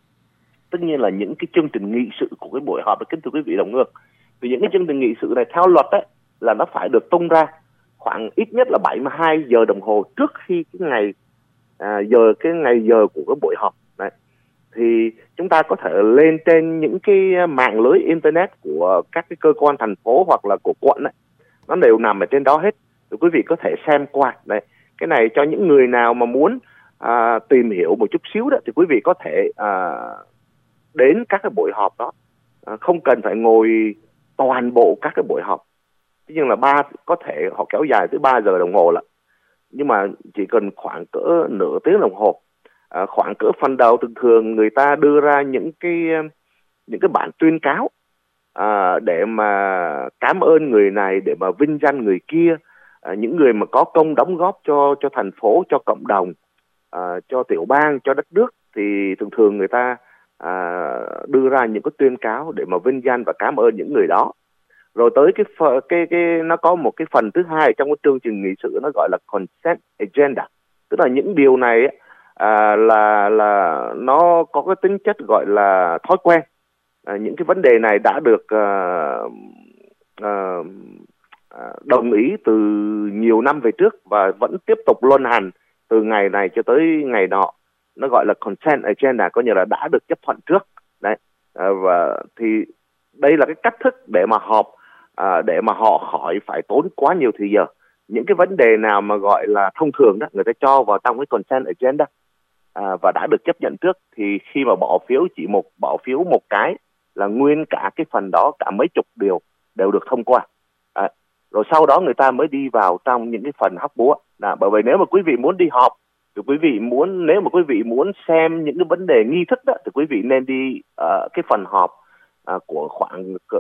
tất nhiên là những cái chương trình nghị sự của cái buổi họp. Kính thưa quý vị đồng hương, vì những cái chương trình nghị sự này theo luật đấy là nó phải được tung ra khoảng ít nhất là bảy mươi hai giờ đồng hồ trước khi cái ngày à, giờ cái ngày giờ của cái buổi họp đấy. Thì chúng ta có thể lên trên những cái mạng lưới internet của các cái cơ quan thành phố hoặc là của quận ấy, nó đều nằm ở trên đó hết. Thì quý vị có thể xem qua đấy. Cái này cho những người nào mà muốn à, tìm hiểu một chút xíu đó thì quý vị có thể à, đến các cái buổi họp đó, à, không cần phải ngồi toàn bộ các cái buổi họp. Tuy nhiên là ba có thể họ kéo dài tới ba giờ đồng hồ lận, nhưng mà chỉ cần khoảng cỡ nửa tiếng đồng hồ. À, khoảng cỡ phần đầu thường thường người ta đưa ra những cái những cái bản tuyên cáo à, để mà cảm ơn người này, để mà vinh danh người kia, à, những người mà có công đóng góp cho cho thành phố, cho cộng đồng, à, cho tiểu bang, cho đất nước, thì thường thường người ta À, đưa ra những cái tuyên cáo để mà vinh danh và cảm ơn những người đó. Rồi tới cái cái cái nó có một cái phần thứ hai trong cái chương trình nghị sự, nó gọi là consent agenda, tức là những điều này à, là là nó có cái tính chất gọi là thói quen. À, những cái vấn đề này đã được à, à, đồng ý từ nhiều năm về trước và vẫn tiếp tục luân hành từ ngày này cho tới ngày nọ. Nó gọi là consent agenda, có nghĩa là đã được chấp thuận trước đấy. À, và thì đây là cái cách thức để mà họp, à, để mà họ khỏi phải tốn quá nhiều thời giờ. Những cái vấn đề nào mà gọi là thông thường đó, người ta cho vào trong cái consent agenda à, và đã được chấp nhận trước, thì khi mà bỏ phiếu chỉ một bỏ phiếu một cái là nguyên cả cái phần đó, cả mấy chục điều đều được thông qua. À, rồi sau đó người ta mới đi vào trong những cái phần hóc búa. À, bởi vậy nếu mà quý vị muốn đi họp, thì quý vị muốn nếu mà quý vị muốn xem những cái vấn đề nghi thức đó, thì quý vị nên đi uh, cái phần họp uh, của khoảng cỡ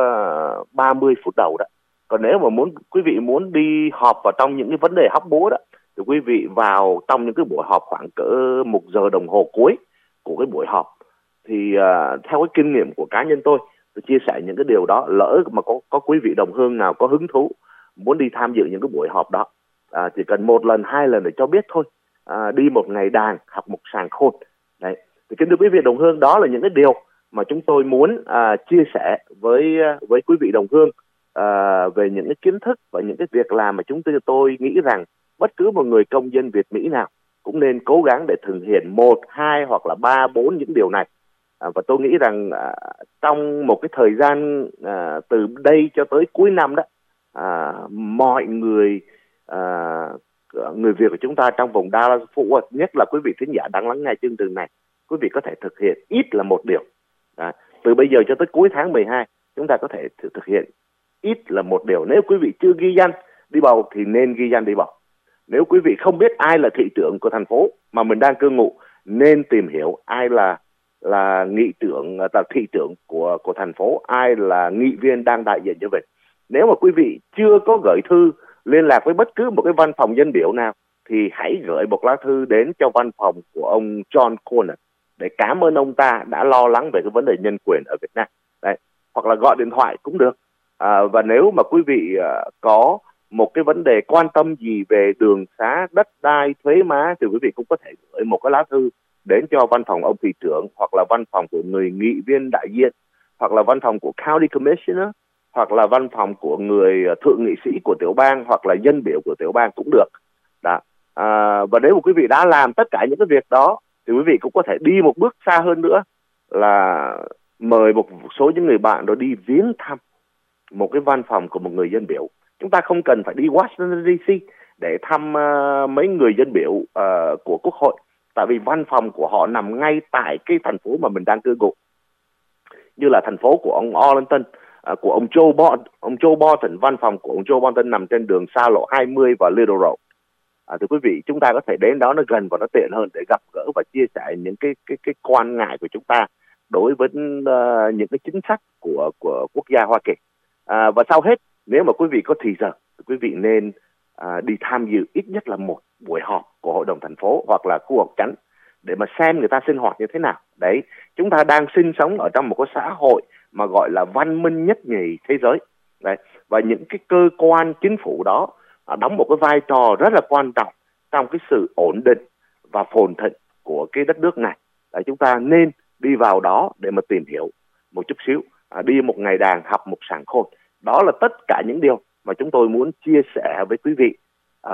uh, ba mươi phút đầu đó. Còn nếu mà muốn quý vị muốn đi họp vào trong những cái vấn đề hóc búa đó, thì quý vị vào trong những cái buổi họp khoảng cỡ một giờ đồng hồ cuối của cái buổi họp. Thì uh, theo cái kinh nghiệm của cá nhân tôi, tôi chia sẻ những cái điều đó. Lỡ mà có có quý vị đồng hương nào có hứng thú muốn đi tham dự những cái buổi họp đó, uh, chỉ cần một lần hai lần để cho biết thôi. À, đi một ngày đàn, học một sàng khôn. Đấy. Thì kính thưa quý vị đồng hương, đó là những cái điều mà chúng tôi muốn à, chia sẻ với với quý vị đồng hương à, về những cái kiến thức và những cái việc làm mà chúng tôi tôi nghĩ rằng bất cứ một người công dân Việt Mỹ nào cũng nên cố gắng để thực hiện một, hai hoặc là ba, bốn những điều này. À, và tôi nghĩ rằng à, trong một cái thời gian à, từ đây cho tới cuối năm đó, à, mọi người à, người Việt của chúng ta trong vùng Dallas Fort Worth, nhất là quý vị thính giả đang lắng nghe chương trình này, quý vị có thể thực hiện ít là một điều. À, từ bây giờ cho tới cuối tháng mười hai, chúng ta có thể thực hiện ít là một điều. Nếu quý vị chưa ghi danh đi bầu thì nên ghi danh đi bầu. Nếu quý vị không biết ai là thị trưởng của thành phố mà mình đang cư ngụ, nên tìm hiểu ai là là nghị trưởng, là thị trưởng của của thành phố, ai là nghị viên đang đại diện cho mình. Nếu mà quý vị chưa có gửi thư liên lạc với bất cứ một cái văn phòng dân biểu nào, thì hãy gửi một lá thư đến cho văn phòng của ông John Cornyn để cảm ơn ông ta đã lo lắng về cái vấn đề nhân quyền ở Việt Nam. Đấy. Hoặc là gọi điện thoại cũng được. À, và nếu mà quý vị à, có một cái vấn đề quan tâm gì về đường xá, đất đai, thuế má thì quý vị cũng có thể gửi một cái lá thư đến cho văn phòng ông thị trưởng, hoặc là văn phòng của người nghị viên đại diện, hoặc là văn phòng của County Commissioner, hoặc là văn phòng của người thượng nghị sĩ của tiểu bang, hoặc là dân biểu của tiểu bang cũng được. Đó. À, và nếu mà quý vị đã làm tất cả những cái việc đó thì quý vị cũng có thể đi một bước xa hơn nữa, là mời một số những người bạn đó đi viếng thăm một cái văn phòng của một người dân biểu. Chúng ta không cần phải đi Washington đê xê để thăm uh, mấy người dân biểu uh, của Quốc hội, tại vì văn phòng của họ nằm ngay tại cái thành phố mà mình đang cư ngụ, như là thành phố của ông Arlington, uh, của ông Joe Biden, ông Joe Biden, văn phòng của ông Joe Biden nằm trên đường xa lộ hai mươi và Little Road. À, thưa quý vị, chúng ta có thể đến đó, nó gần và nó tiện hơn để gặp gỡ và chia sẻ những cái cái cái quan ngại của chúng ta đối với uh, những cái chính sách của của quốc gia Hoa Kỳ. À, và sau hết, nếu mà quý vị có thì giờ, quý vị nên à, đi tham dự ít nhất là một buổi họp của hội đồng thành phố hoặc là khu học chánh để mà xem người ta sinh hoạt như thế nào. Đấy, chúng ta đang sinh sống ở trong một cái xã hội mà gọi là văn minh nhất nhì thế giới. Đấy, và những cái cơ quan chính phủ đó à, đóng một cái vai trò rất là quan trọng trong cái sự ổn định và phồn thịnh của cái đất nước này. Đấy, chúng ta nên đi vào đó để mà tìm hiểu một chút xíu, à, đi một ngày đàn học một sàng khôn. Đó là tất cả những điều mà chúng tôi muốn chia sẻ với quý vị à,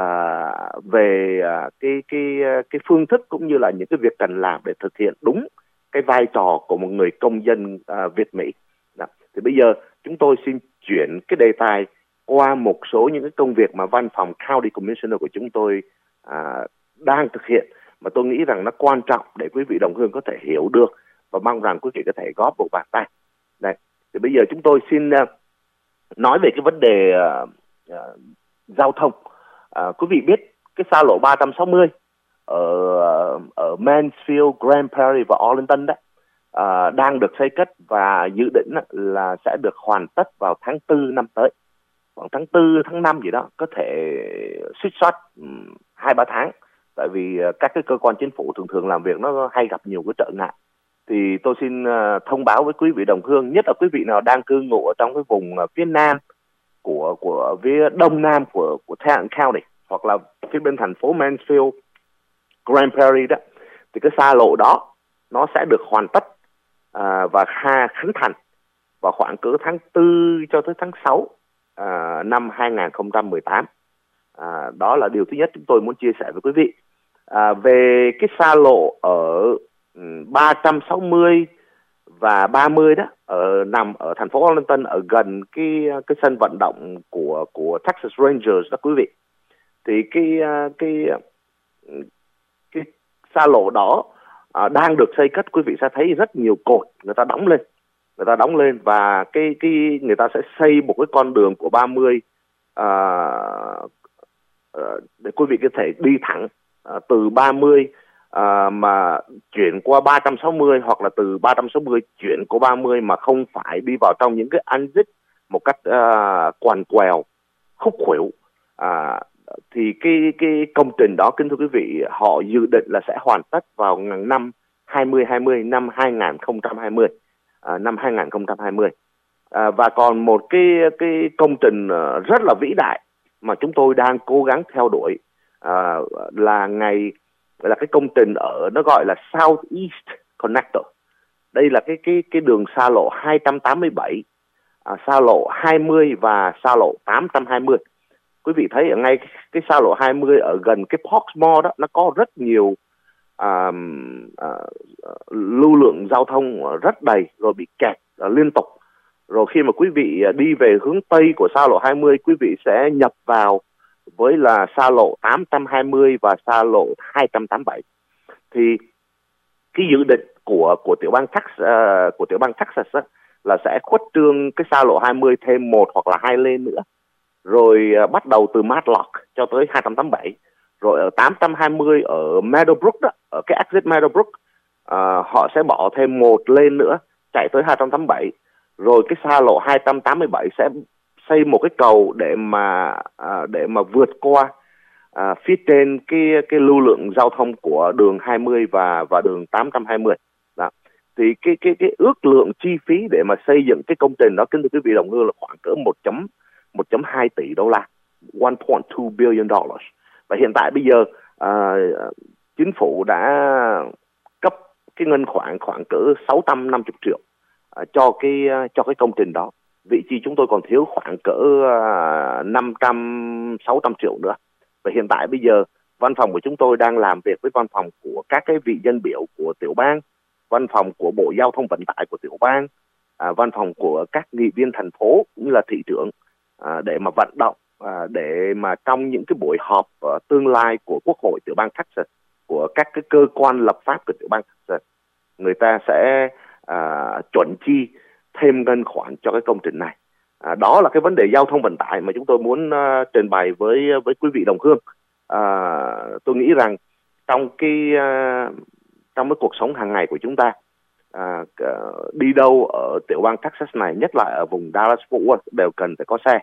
về à, cái cái cái phương thức cũng như là những cái việc cần làm để thực hiện đúng cái vai trò của một người công dân à, Việt Mỹ. Đó. Thì bây giờ chúng tôi xin chuyển cái đề tài qua một số những cái công việc mà văn phòng County Commissioner của chúng tôi à, đang thực hiện, mà tôi nghĩ rằng nó quan trọng để quý vị đồng hương có thể hiểu được, và mong rằng quý vị có thể góp một bàn tay. Đây, thì bây giờ chúng tôi xin uh, nói về cái vấn đề uh, uh, giao thông. Uh, quý vị biết cái xa lộ ba trăm sáu mươi ở uh, ở Mansfield, Grand Prairie và Arlington đó uh, đang được xây cất và dự định uh, là sẽ được hoàn tất vào tháng tư năm tới, khoảng tháng tư tháng năm gì đó, có thể suýt soát hai ba tháng, tại vì uh, các cái cơ quan chính phủ thường thường làm việc nó hay gặp nhiều cái trở ngại. Thì tôi xin uh, thông báo với quý vị đồng hương, nhất là quý vị nào đang cư ngụ ở trong cái vùng uh, phía nam của của phía đông nam của của Tarrant County, hoặc là phía bên thành phố Mansfield, Grand Prairie đó, thì cái xa lộ đó nó sẽ được hoàn tất uh, và ha khánh thành vào khoảng cỡ tháng tư cho tới tháng sáu uh, năm hai không một tám. Uh, đó là điều thứ nhất chúng tôi muốn chia sẻ với quý vị. Uh, về cái xa lộ ở ba trăm sáu mươi và ba mươi đó, ở nằm ở thành phố Arlington, ở gần cái cái sân vận động của của Texas Rangers đó quý vị. Thì cái cái cái xa lộ đó à, đang được xây cất, quý vị sẽ thấy rất nhiều cột người ta đóng lên, người ta đóng lên và cái cái người ta sẽ xây một cái con đường của ba mươi à, à, để quý vị có thể đi thẳng à, từ ba mươi À, mà chuyển qua ba trăm sáu mươi, hoặc là từ ba trăm sáu mươi chuyển qua ba mươi mà không phải đi vào trong những cái ăn dít một cách uh, quằn quèo, khúc khuỷu. À, thì cái cái công trình đó, kính thưa quý vị, họ dự định là sẽ hoàn tất vào năm hai không hai không, năm hai không hai không, à, năm hai không hai không. À, và còn một cái cái công trình uh, rất là vĩ đại mà chúng tôi đang cố gắng theo đuổi uh, là ngày là cái công trình ở, nó gọi là Southeast Connector. Đây là cái cái cái đường xa lộ hai trăm tám mươi bảy, à, xa lộ hai mươi và xa lộ tám trăm hai mươi. Quý vị thấy ở ngay cái, cái xa lộ hai mươi ở gần cái Portsmouth đó, nó có rất nhiều à, à, lưu lượng giao thông rất đầy, rồi bị kẹt à, liên tục. Rồi khi mà quý vị đi về hướng Tây của xa lộ hai mươi, quý vị sẽ nhập vào với là xa lộ tám trăm hai mươi và xa lộ hai trăm tám mươi bảy. Thì cái dự định của của tiểu bang Texas, uh, của tiểu bang Texas á, là sẽ khuất trương cái xa lộ hai mươi thêm một hoặc là hai lane nữa, rồi uh, bắt đầu từ Matlock cho tới hai trăm tám mươi bảy, rồi ở tám trăm hai mươi ở Meadowbrook đó, ở cái exit Meadowbrook, uh, họ sẽ bỏ thêm một lane nữa chạy tới hai trăm tám mươi bảy, rồi cái xa lộ hai trăm tám mươi bảy sẽ xây một cái cầu để mà à, để mà vượt qua à, phía trên cái cái lưu lượng giao thông của đường hai mươi và và đường tám trăm hai mươi. Đó. Thì cái cái cái ước lượng chi phí để mà xây dựng cái công trình đó, kính thưa quý vị đồng hương, là khoảng cỡ một phẩy hai tỷ đô la, một phẩy hai billion dollars. Và hiện tại bây giờ à, chính phủ đã cấp cái ngân khoản khoảng cỡ sáu trăm năm mươi triệu à, cho cái cho cái công trình đó. Vị trí chúng tôi còn thiếu khoảng cỡ à, năm trăm sáu trăm triệu nữa. Và hiện tại bây giờ văn phòng của chúng tôi đang làm việc với văn phòng của các cái vị dân biểu của tiểu bang, văn phòng của Bộ Giao thông Vận tải của tiểu bang, à, văn phòng của các nghị viên thành phố cũng như là thị trưởng à, để mà vận động, à, để mà trong những cái buổi họp uh, tương lai của Quốc hội tiểu bang Texas, của các cái cơ quan lập pháp của tiểu bang Texas, người ta sẽ à, chuẩn chi thêm ngân khoản cho cái công trình này. À, đó là cái vấn đề giao thông vận tải mà chúng tôi muốn uh, trình bày với với quý vị đồng hương. À, tôi nghĩ rằng trong cái uh, trong cái cuộc sống hàng ngày của chúng ta, à, đi đâu ở tiểu bang Texas này, nhất là ở vùng Dallas-Fort Worth, đều cần phải có xe.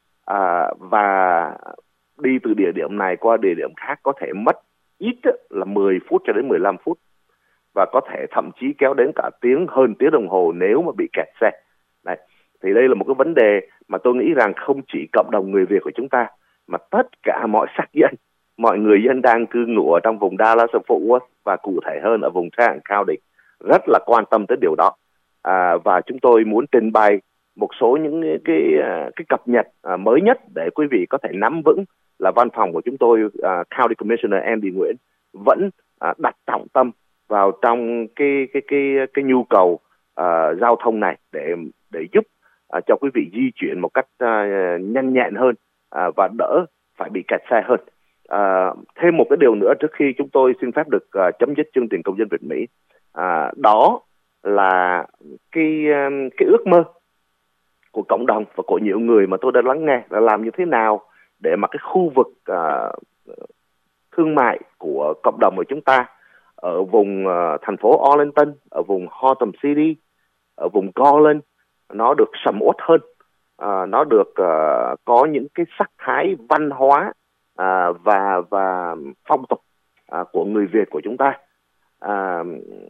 À, và đi từ địa điểm này qua địa điểm khác có thể mất ít là mười phút cho đến mười lăm phút, và có thể thậm chí kéo đến cả tiếng, hơn tiếng đồng hồ nếu mà bị kẹt xe. Đấy. Thì đây là một cái vấn đề mà tôi nghĩ rằng không chỉ cộng đồng người Việt của chúng ta, mà tất cả mọi sắc dân, mọi người dân đang cư ngụ ở trong vùng Dallas-Fort Worth và cụ thể hơn ở vùng Tarrant County rất là quan tâm tới điều đó. À, và chúng tôi muốn trình bày một số những cái cái, cái cập nhật à, mới nhất để quý vị có thể nắm vững là văn phòng của chúng tôi, à, County Commissioner Andy Nguyễn, vẫn à, đặt trọng tâm vào trong cái cái cái cái nhu cầu à, giao thông này để để giúp à, cho quý vị di chuyển một cách à, nhanh nhẹn hơn à, và đỡ phải bị kẹt xe hơn. À, thêm một cái điều nữa trước khi chúng tôi xin phép được à, chấm dứt chương trình Công dân Việt Mỹ, à, đó là cái cái ước mơ của cộng đồng và của nhiều người mà tôi đã lắng nghe là làm như thế nào để mà cái khu vực uh, thương mại của cộng đồng của chúng ta ở vùng uh, thành phố Arlington, ở vùng Harlem City, ở vùng Garland nó được sầm uất hơn, uh, nó được uh, có những cái sắc thái văn hóa uh, và và phong tục uh, của người Việt của chúng ta. À,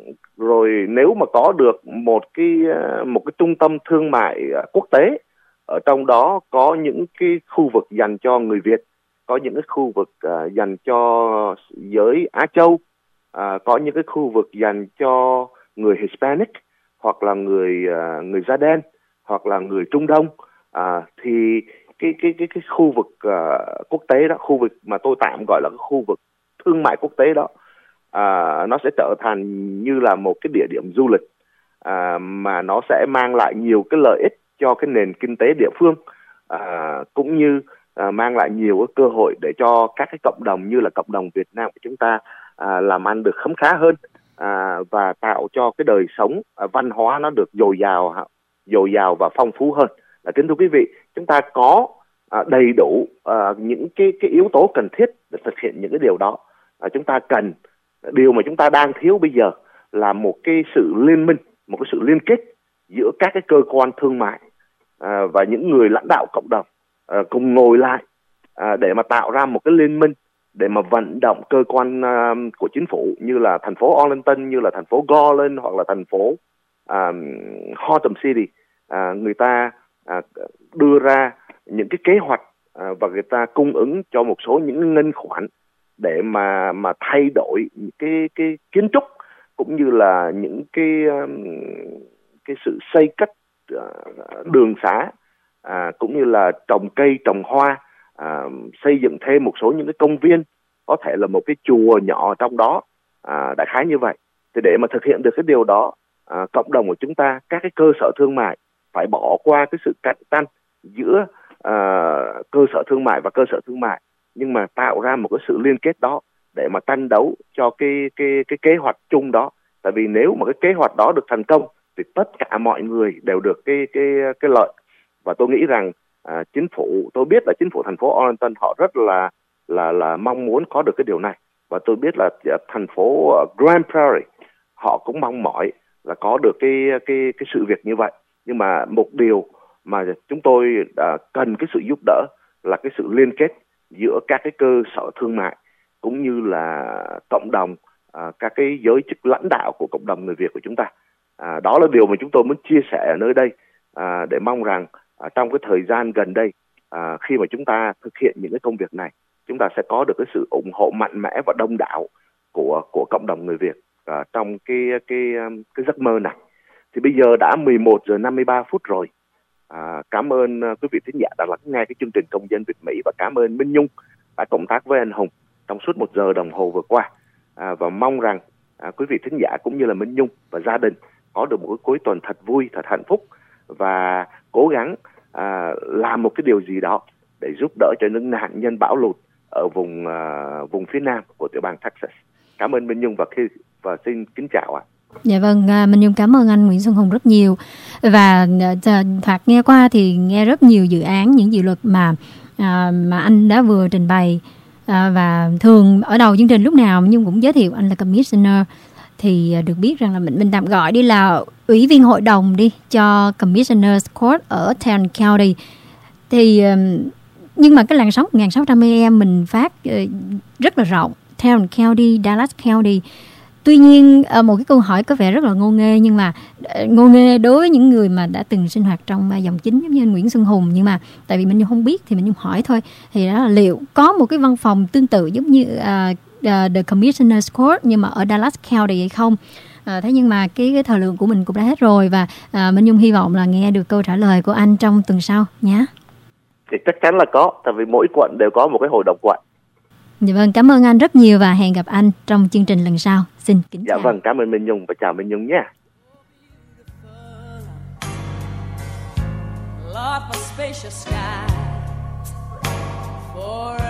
rồi nếu mà có được một cái một cái trung tâm thương mại quốc tế, ở trong đó có những cái khu vực dành cho người Việt, có những cái khu vực uh, dành cho giới Á Châu, uh, có những cái khu vực dành cho người Hispanic hoặc là người uh, người da đen hoặc là người Trung Đông, uh, thì cái cái cái cái khu vực uh, quốc tế đó, khu vực mà tôi tạm gọi là cái khu vực thương mại quốc tế đó, À, nó sẽ trở thành như là một cái địa điểm du lịch à, mà nó sẽ mang lại nhiều cái lợi ích cho cái nền kinh tế địa phương, à, cũng như à, mang lại nhiều cái cơ hội để cho các cái cộng đồng như là cộng đồng Việt Nam của chúng ta à, làm ăn được khấm khá hơn, à, và tạo cho cái đời sống à, văn hóa nó được dồi dào dồi dào và phong phú hơn. À, kính thưa quý vị, chúng ta có à, đầy đủ à, những cái cái yếu tố cần thiết để thực hiện những cái điều đó. À, chúng ta cần Điều mà chúng ta đang thiếu bây giờ là một cái sự liên minh, một cái sự liên kết giữa các cái cơ quan thương mại à, và những người lãnh đạo cộng đồng à, cùng ngồi lại à, để mà tạo ra một cái liên minh để mà vận động cơ quan à, của chính phủ như là thành phố Arlington, như là thành phố Garland hoặc là thành phố à, Harlem City, à, người ta à, đưa ra những cái kế hoạch à, và người ta cung ứng cho một số những ngân khoản để mà mà thay đổi cái cái kiến trúc cũng như là những cái cái sự xây cất đường xá, à, cũng như là trồng cây trồng hoa, à, xây dựng thêm một số những cái công viên, có thể là một cái chùa nhỏ trong đó, à, đại khái như vậy. Thì để mà thực hiện được cái điều đó, à, cộng đồng của chúng ta, các cái cơ sở thương mại phải bỏ qua cái sự cạnh tranh giữa à, cơ sở thương mại và cơ sở thương mại, nhưng mà tạo ra một cái sự liên kết đó để mà tranh đấu cho cái cái cái kế hoạch chung đó. Tại vì nếu mà cái kế hoạch đó được thành công thì tất cả mọi người đều được cái cái cái lợi. Và tôi nghĩ rằng à, chính phủ, tôi biết là chính phủ thành phố Arlington họ rất là là là mong muốn có được cái điều này, và tôi biết là thành phố Grand Prairie họ cũng mong mỏi là có được cái cái cái sự việc như vậy. Nhưng mà một điều mà chúng tôi à, cần cái sự giúp đỡ là cái sự liên kết giữa các cái cơ sở thương mại cũng như là cộng đồng, à, các cái giới chức lãnh đạo của cộng đồng người Việt của chúng ta. À, đó là điều mà chúng tôi muốn chia sẻ ở nơi đây, à, để mong rằng à, trong cái thời gian gần đây, à, khi mà chúng ta thực hiện những cái công việc này, chúng ta sẽ có được cái sự ủng hộ mạnh mẽ và đông đảo của của cộng đồng người Việt à, trong cái cái cái giấc mơ này. Thì bây giờ đã mười một giờ năm mươi ba phút rồi. À, cảm ơn quý vị thính giả đã lắng nghe cái chương trình Công dân Việt Mỹ, và cảm ơn Minh Nhung đã cộng tác với anh Hùng trong suốt một giờ đồng hồ vừa qua. À, và mong rằng à, quý vị thính giả cũng như là Minh Nhung và gia đình có được một cái cuối tuần thật vui, thật hạnh phúc, và cố gắng à, làm một cái điều gì đó để giúp đỡ cho những nạn nhân bão lụt ở vùng à, vùng phía nam của tiểu bang Texas. Cảm ơn Minh Nhung và khi và xin kính chào ạ. Dạ vâng, Minh Nhung cảm ơn anh Nguyễn Xuân Hùng rất nhiều. Và Thoạt nghe qua thì nghe rất nhiều dự án, những dự luật mà à, mà anh đã vừa trình bày. À, và thường ở đầu chương trình lúc nào Minh Nhung cũng giới thiệu anh là Commissioner, thì được biết rằng là mình mình tạm gọi đi là ủy viên hội đồng đi cho Commissioner's Court ở Tarrant County. Thì nhưng mà cái làn sóng một nghìn sáu trăm a em mình phát rất là rộng, Tarrant County, Dallas County. Tuy nhiên một cái câu hỏi có vẻ rất là ngô nghê, nhưng mà ngô nghê đối với những người mà đã từng sinh hoạt trong dòng chính giống như anh Nguyễn Xuân Hùng, nhưng mà tại vì mình Nhung không biết thì mình Nhung hỏi thôi. Thì đó là liệu có một cái văn phòng tương tự giống như uh, uh, The Commissioner's Court nhưng mà ở Dallas County hay không? Uh, thế nhưng mà cái, cái thời lượng của mình cũng đã hết rồi, và uh, mình Nhung hy vọng là nghe được câu trả lời của anh trong tuần sau nhé. Thì chắc chắn là có, tại vì mỗi quận đều có một cái hội đồng quận. Dạ vâng, cảm ơn anh rất nhiều và hẹn gặp anh trong chương trình lần sau. Xin kính dạ chào. Vâng, cảm ơn Minh Nhung và chào Minh Nhung nhé. Love a spacious sky for